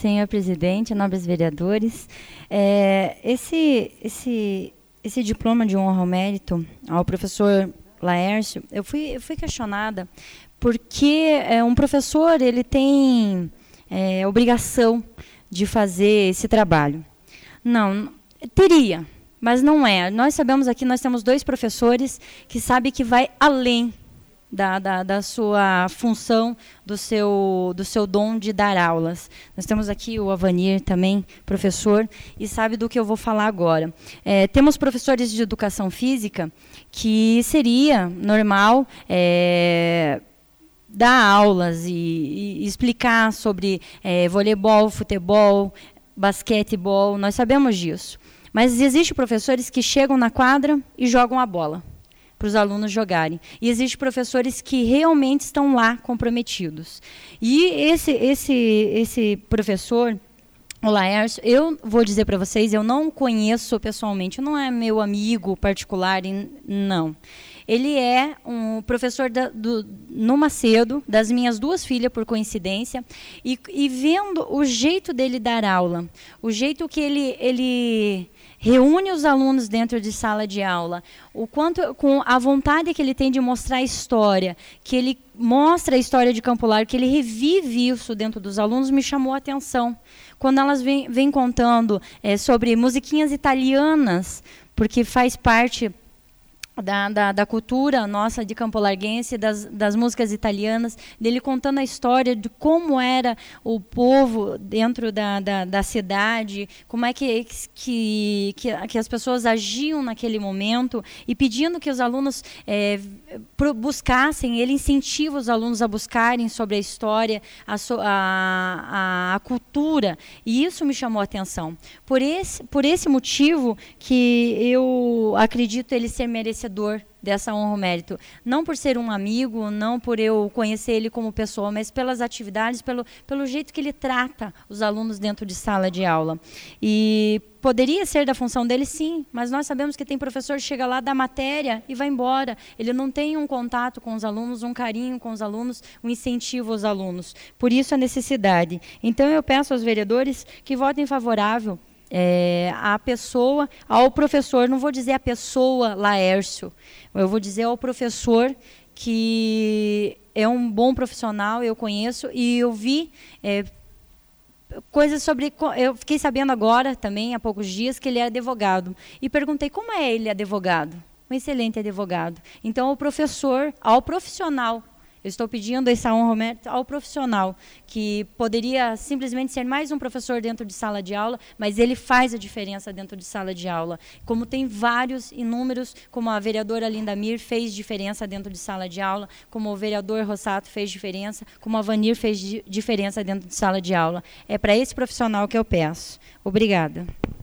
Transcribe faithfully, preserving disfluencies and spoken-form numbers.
senhor presidente, nobres vereadores. É, esse, esse, esse diploma de honra ao mérito ao professor Laércio, eu fui, eu fui questionada porque é, um professor ele tem é, obrigação de fazer esse trabalho. Não, teria, mas não é. Nós sabemos aqui, nós temos dois professores que sabem que vai além Da, da, da sua função, do seu, do seu dom de dar aulas. Nós temos aqui o Avanir também, professor, e sabe do que eu vou falar agora. É, temos professores de educação física que seria normal é, dar aulas e, e explicar sobre é, voleibol, futebol, basquetebol, nós sabemos disso. Mas existem professores que chegam na quadra e jogam a bola para os alunos jogarem. E existem professores que realmente estão lá comprometidos. E esse, esse, esse professor, o Laércio, eu vou dizer para vocês, eu não conheço pessoalmente, não é meu amigo particular, não. Ele é um professor da, do, no Macedo, das minhas duas filhas, por coincidência, e, e vendo o jeito dele dar aula, o jeito que ele... ele reúne os alunos dentro de sala de aula, o quanto, com a vontade que ele tem de mostrar a história, que ele mostra a história de Campo Largo, que ele revive isso dentro dos alunos, me chamou a atenção. Quando elas vêm, vêm contando é, sobre musiquinhas italianas, porque faz parte Da, da, da cultura nossa de Campo Larguense, das, das músicas italianas, dele contando a história de como era o povo dentro da, da, da cidade, como é que, que, que, que as pessoas agiam naquele momento, e pedindo que os alunos é, buscassem, ele incentiva os alunos a buscarem sobre a história, a, a, a cultura, e isso me chamou a atenção. Por esse, por esse motivo que eu acredito ele ser merecedor dessa honra ao mérito, não por ser um amigo, não por eu conhecer ele como pessoa, mas pelas atividades, pelo, pelo jeito que ele trata os alunos dentro de sala de aula. E poderia ser da função dele, sim, mas nós sabemos que tem professor que chega lá, dá matéria e vai embora. Ele não tem um contato com os alunos, um carinho com os alunos, um incentivo aos alunos. Por isso a necessidade. Então eu peço aos vereadores que votem favorável É, a pessoa, ao professor, não vou dizer a pessoa Laércio, eu vou dizer ao professor que é um bom profissional, eu conheço, e eu vi é, coisas sobre... Eu fiquei sabendo agora, também, há poucos dias, que ele é advogado. E perguntei como é ele advogado. Um excelente advogado. Então, ao professor, ao profissional, eu estou pedindo essa honra ao mérito ao profissional, que poderia simplesmente ser mais um professor dentro de sala de aula, mas ele faz a diferença dentro de sala de aula. Como tem vários, inúmeros, como a vereadora Linda Mir fez diferença dentro de sala de aula, como o vereador Rossato fez diferença, como a Vanir fez diferença dentro de sala de aula. É para esse profissional que eu peço. Obrigada.